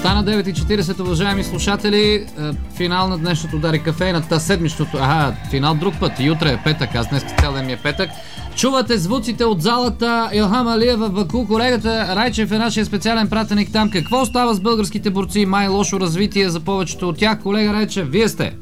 Стана 9:40, уважаеми слушатели. Финал на днешното Дарик кафе, седмичното. Финал друг път. Утре е петък, аз днес цял ден ми е петък. Чувате звуците от залата. Илхам Алиев в Баку. Колегата Райчев е нашия специален пратеник там. Какво става с българските борци? Май лошо развитие за повечето от тях. Колега Райчев, вие сте.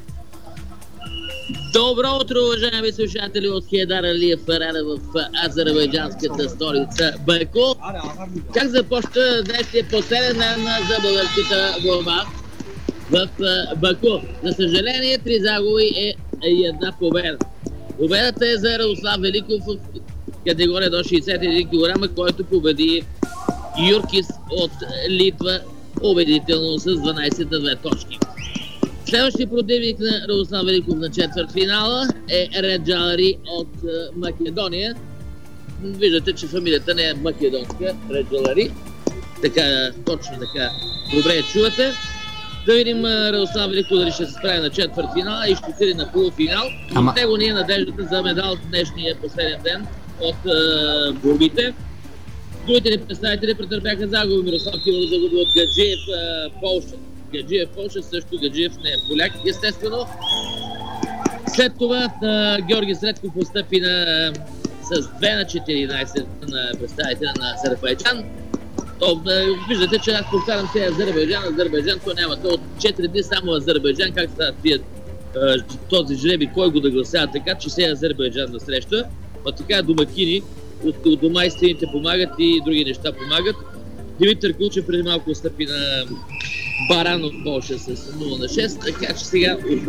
Добро утро, уважаеми слушатели от Хейдар Алиев арена в азербайджанската столица Баку. Как започна днешния последен ден за българската борба в Баку? За съжаление, 3 загуби и 1 победа. Победата е за Радослав Великов в категория до 61 кг, който победи Юркис от Литва убедително с 12 на 2 точки. Следващия противник на Радослав Великов на четвъртфинала е Ред Джалари от Македония. Виждате, че фамилията не е македонска, Ред Джалари. Така, точно така. Добре чувате. Да видим Радослав Великов дали ще се справи на четвъртфинала и ще отиде на полуфинал. От него ни е надеждата за медал в днешния последен ден от борбите. Другите ни представители претърпяха загуби. Мирослав Кирилов загуби от Гаджиев, Полша. Гаджиев Полша, също Гаджиев не е поляк, естествено. След това Георги Средков постъпи с 2 на 14 на представителя на Азербайджан. Виждате, че аз повтарям се Азербайджан, то няма. То от 4 дни само Азербайджан, как става този жреби, кой го да гласява така, че се Азербайджан на среща. А така домакини от дома и стените помагат и други неща помагат. Димитър Кулчев преди малко стъпи на Баран от Полша с 0 на 6, така че сега от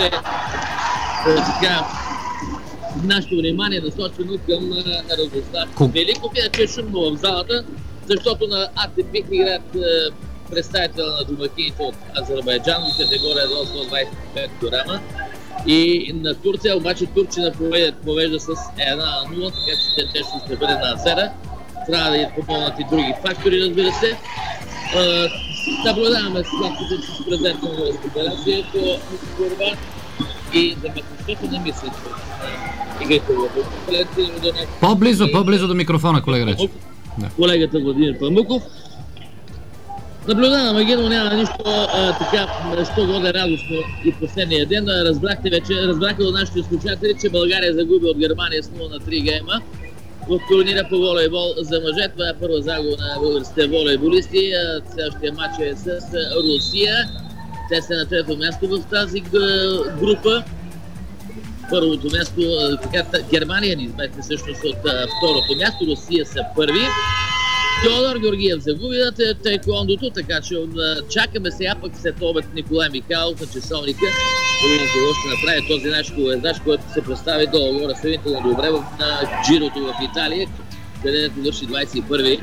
нашето внимание насочено към Радослав Великов. Иначе е шумно в залата, защото на АТП играят представител на домакините от Азербайджан в категория до 125 кг. И на Турция, обаче Турчина повежда с 1-0, така че те ще бъде на азера. Трябва да помогнат и други фактори, разбира се. Наблюдаваме сладките с презентна разпределение по борба и за местността не мисля, че игрите по-близо до микрофона, колега Речев. Колегата Владимир Памуков. Наблюдаваме ги, но няма нищо така, що годе радостно и последния ден. Разбраха от нашите слушатели, че България загуби от Германия с 0 на 3 гейма в турнира по волейбол за мъже. Това е първа загуба на българските волейболисти. Следващия матч е с Русия. Те са на трето място в тази група. Първото място, Германия ни избавите всъщност от второто място, Русия са първи. Теодор Георгиев загуби на таеквондото, така че чакаме сега пък след обед Николай Михайлов на часовника. Какво ще направи този наш колездач, който се представи долу-горе сравнително добре на Джирото в Италия, където върши 21-и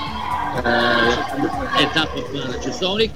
етап на часовник.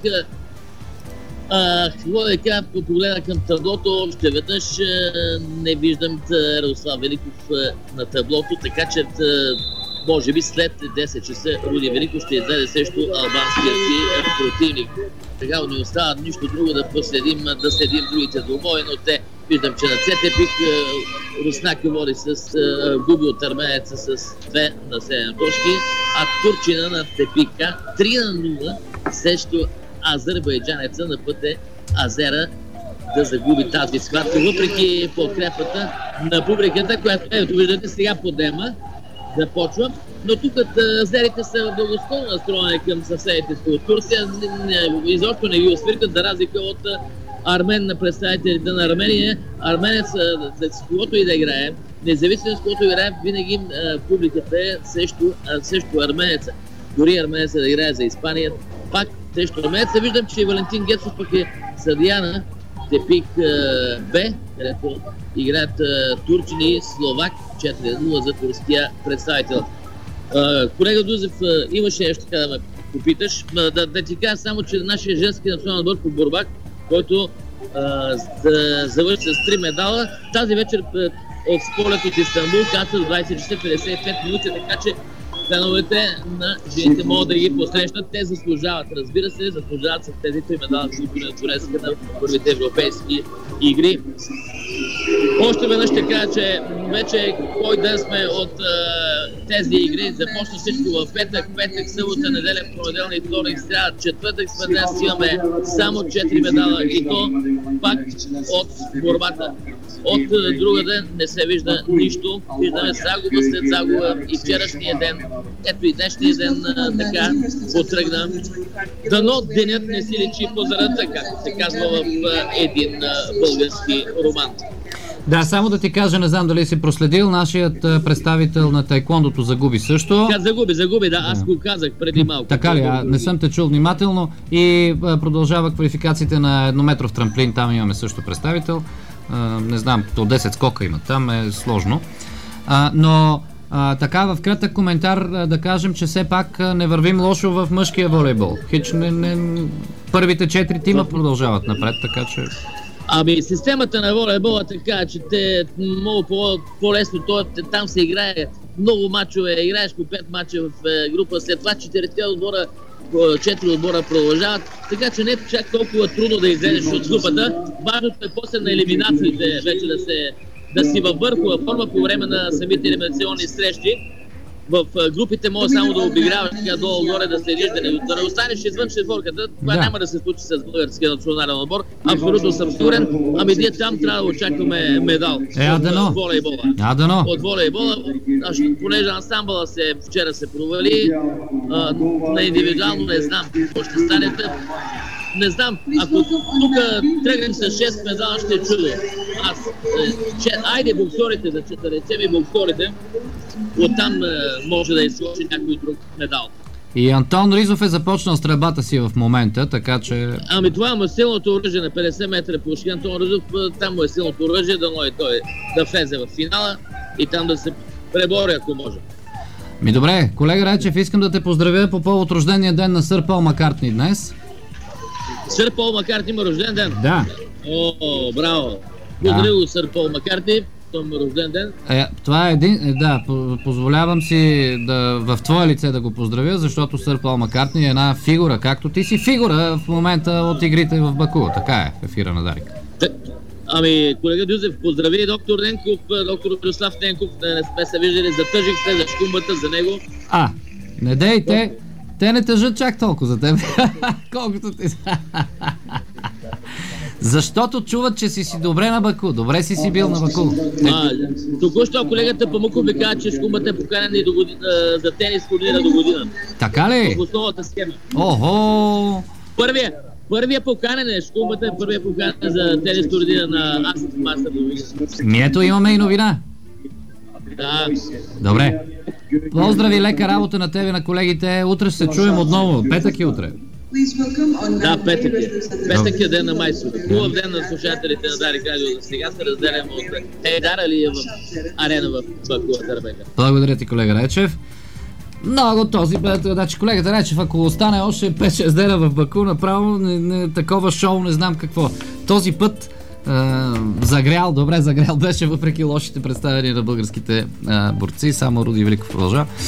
Какво да кажа, погледна към таблото, още веднъж не виждам Радослав Великов на таблото, така че може би след 10 часа Руди Великов ще излезе срещу албанския си противник. Сега не остава нищо друго да следим другите двубои, но те виждам, че на Цетепик Руснаки води губи от арменеца с 2 на 7 точки, а турчина на Тепика 3 на 0 срещу азербайджанеца на път е Азера да загуби тази схватка, въпреки подкрепата на публиката, която ето виждате сега подема. Започва, но тук азерите са благосклонно настроени към съседите си от Турция. Изобщо не ги освиркат, за разлика от на представителите на Армения. Арменец, с когото и да играе, независимо с когото играе, винаги публиката е срещу арменеца. Дори арменеца да играе за Испания, пак срещу арменеца. Виждам, че Валентин Гецов пък е съдия на Тепик Б, където играят турчини и Словак 4-0 за турския представител. Колега Дузев, имаше нещо така да ме попиташ. Да ти кажа само, че нашия женски национален отбор по борба, който завърши с 3 медала, тази вечер от полет от Истанбул каца до 20 часа 55 минути, така че феновете на жените могат да ги посрещнат. Те заслужават, разбира се, заслужават с тези 3 медала, които на Турецка на първите европейски игри. Още веднъж ще кажа, че вече кой ден сме от тези игри. Започна всичко в петък, събота, неделя, понеделник, вторник, сряда, четвъртък. Днес имаме само 4 медала и то пак от борбата. От друга ден не се вижда нищо. Виждаме загуба след загуба и вчерашния ден. Ето и днешния ден така потръгна. Дано денят не си личи по зарата, както се казва в един български роман. Да, само да ти кажа, не знам дали си проследил, нашият представител на таеквондото загуби също. Загуби, да, аз го казах преди малко. Така ли, не съм те чул внимателно и продължава квалификациите на еднометров трамплин, там имаме също представител. Не знам, до 10 скока има, там е сложно. Но така, в кратък коментар да кажем, че все пак не вървим лошо в мъжкия волейбол. Първите 4 тима продължават напред, така че... Ами системата на волейбола така, че те много по-лесно, там се играе много мачове, играеш по 5 мача в група, след това 4 отбора продължават, така че не е чак толкова трудно да излезеш от групата. Важното е после на елиминациите вече да си във върхова форма по време на самите елиминационни срещи. В групите може само да обиграваш така долу-горе, да следиш, да не останеш извън четворката. Това няма да се случи с българския национален отбор. Абсолютно съм сигурен. Ами ние там трябва да очакваме медал от волейбола. От волейбола, понеже ансамбъла вчера се провали, на индивидуално не знам какво ще стане. Не знам, ако тук тръгнем с 6 медала, ще е чудо. Айде боксорите, да речем и боксорите, оттам може да изложи някой друг медал. И Антон Ризов е започнал стрелбата си в момента, така че... Ами това му е силното оръжие на 50 метра площи. Антон Ризов, там му е силното оръжие, дано и той да влезе в финала и там да се пребори, ако може. Добре, колега Райчев, искам да те поздравя по повод рождения ден на сър Пол Маккартни днес. Сър Пол Маккартни има рожден ден? Да. О, браво! Благодаря го, сър Пол Маккартни. Рожден ден. Това е позволявам си в твое лице да го поздравя, защото сър Пол Маккартни е една фигура, както ти си фигура в момента от игрите в Баку. Така е в ефира на Дарик. Ами, колега Дюзев, поздрави доктор Ненков, доктор Мирослав Ненков. Не сме се виждали, затъжих се за шкумбата за него. Не дейте. Те не тъжат чак толкова за теб. Колкото ти... Защото чуват, че си добре на Баку. Добре си бил на Баку. Току-що колегата Памуков ви каза, че шкумбата е поканена и за тенис турнира до година. Така ли? В основната схема. Охо! Първия поканен е шкумбата, първия поканен за тенис турнира на Асет Мастър до година. Ето имаме и новина. Да. Добре. Поздрави, лека работа на тебе, на колегите. Утре ще се чуем отново. Петък и утре. Да, петък е. Петък е ден на майсторите. Хубав ден на слушателите на Дарик Радио. За сега се разделяме от Ейдар Алиев в арена в Баку, Азербайджан. Благодаря ти, колега Райчев. Много този бе, значи колегата Райчев, ако остане още 5-6 дена в Баку, направо такова шоу, не знам какво. Този път добре загрял беше въпреки лошите представяния на българските борци. Само Руди Великов продължава.